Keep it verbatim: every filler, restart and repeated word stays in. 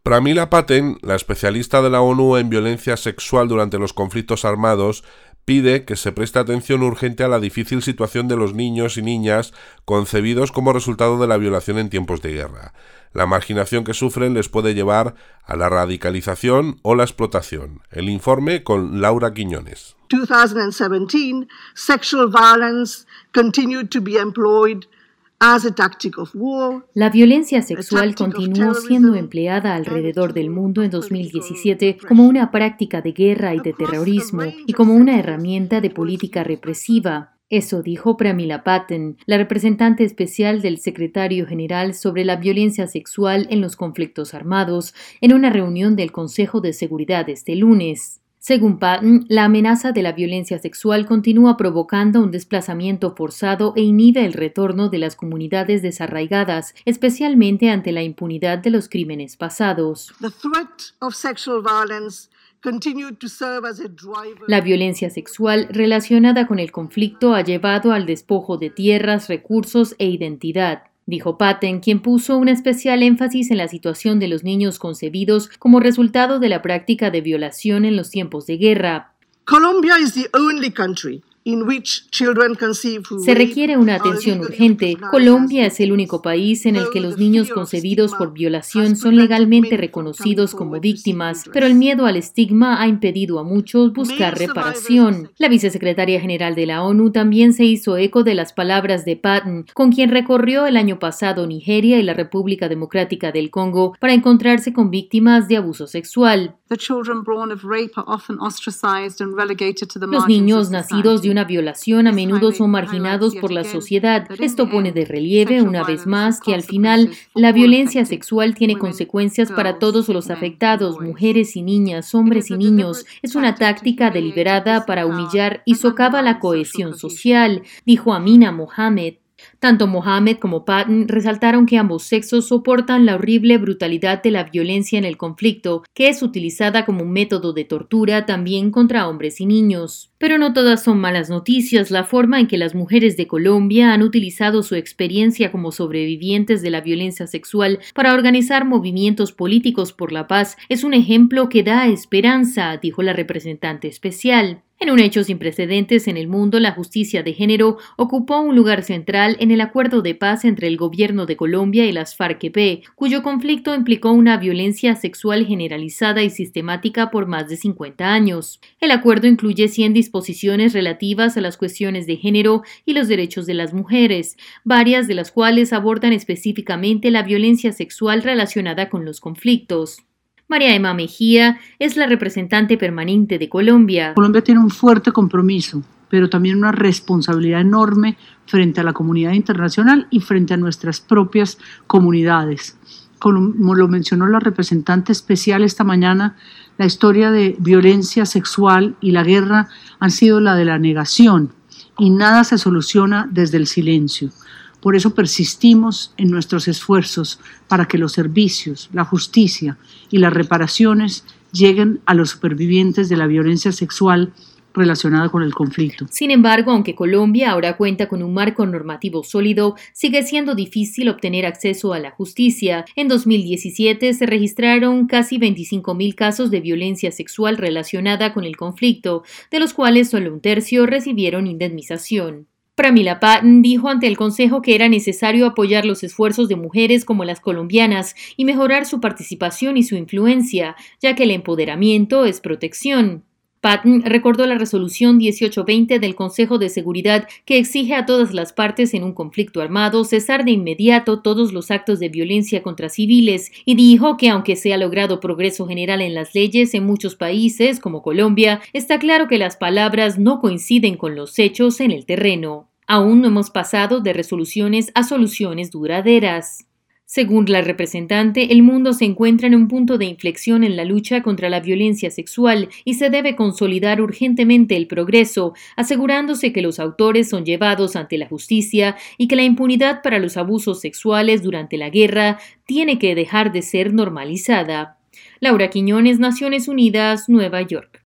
Pramila Patten, la especialista de la ONU en violencia sexual durante los conflictos armados, pide que se preste atención urgente a la difícil situación de los niños y niñas concebidos como resultado de la violación en tiempos de guerra. La marginación que sufren les puede llevar a la radicalización o la explotación. El informe con Laura Quiñones. two thousand seventeen, sexual violence continued to be employed as a tactic of war. La violencia sexual continuó siendo empleada alrededor del mundo en dos mil diecisiete como una práctica de guerra y de terrorismo y como una herramienta de política represiva. Eso dijo Pramila Patten, la representante especial del secretario general sobre la violencia sexual en los conflictos armados, en una reunión del Consejo de Seguridad este lunes. Según Patten, la amenaza de la violencia sexual continúa provocando un desplazamiento forzado e inhibe el retorno de las comunidades desarraigadas, especialmente ante la impunidad de los crímenes pasados. La violencia sexual relacionada con el conflicto ha llevado al despojo de tierras, recursos e identidad, dijo Patten, quien puso un especial énfasis en la situación de los niños concebidos como resultado de la práctica de violación en los tiempos de guerra. Colombia is the only country in which children conceive who Se requiere una atención urgente. Colombia es el único país en el que los niños concebidos por violación son legalmente reconocidos como víctimas, pero el miedo al estigma ha impedido a muchos buscar reparación. La vicesecretaria general de la ONU también se hizo eco de las palabras de Patten, con quien recorrió el año pasado Nigeria y la República Democrática del Congo para encontrarse con víctimas de abuso sexual. Los niños nacidos de una violación a menudo son marginados por la sociedad. Esto pone de relieve una vez más que al final la violencia sexual tiene consecuencias para todos los afectados, mujeres y niñas, hombres y niños. Es una táctica deliberada para humillar y socava la cohesión social, dijo Amina Mohamed. Tanto Mohamed como Patten resaltaron que ambos sexos soportan la horrible brutalidad de la violencia en el conflicto, que es utilizada como un método de tortura también contra hombres y niños. Pero no todas son malas noticias. La forma en que las mujeres de Colombia han utilizado su experiencia como sobrevivientes de la violencia sexual para organizar movimientos políticos por la paz es un ejemplo que da esperanza, dijo la representante especial. En un hecho sin precedentes en el mundo, la justicia de género ocupó un lugar central en el acuerdo de paz entre el gobierno de Colombia y las FARC-E P, cuyo conflicto implicó una violencia sexual generalizada y sistemática por más de cincuenta años. El acuerdo incluye cien disposiciones relativas a las cuestiones de género y los derechos de las mujeres, varias de las cuales abordan específicamente la violencia sexual relacionada con los conflictos. María Emma Mejía es la representante permanente de Colombia. Colombia tiene un fuerte compromiso, pero también una responsabilidad enorme frente a la comunidad internacional y frente a nuestras propias comunidades. Como lo mencionó la representante especial esta mañana, la historia de violencia sexual y la guerra han sido la de la negación y nada se soluciona desde el silencio. Por eso persistimos en nuestros esfuerzos para que los servicios, la justicia y las reparaciones lleguen a los supervivientes de la violencia sexual relacionada con el conflicto. Sin embargo, aunque Colombia ahora cuenta con un marco normativo sólido, sigue siendo difícil obtener acceso a la justicia. En dos mil diecisiete se registraron casi veinticinco mil casos de violencia sexual relacionada con el conflicto, de los cuales solo un tercio recibieron indemnización. Pramila Patten dijo ante el Consejo que era necesario apoyar los esfuerzos de mujeres como las colombianas y mejorar su participación y su influencia, ya que el empoderamiento es protección. Patten recordó la resolución dieciocho veinte del Consejo de Seguridad que exige a todas las partes en un conflicto armado cesar de inmediato todos los actos de violencia contra civiles y dijo que aunque se ha logrado progreso general en las leyes en muchos países como Colombia, está claro que las palabras no coinciden con los hechos en el terreno. Aún no hemos pasado de resoluciones a soluciones duraderas. Según la representante, el mundo se encuentra en un punto de inflexión en la lucha contra la violencia sexual y se debe consolidar urgentemente el progreso, asegurándose que los autores son llevados ante la justicia y que la impunidad para los abusos sexuales durante la guerra tiene que dejar de ser normalizada. Laura Quiñones, Naciones Unidas, Nueva York.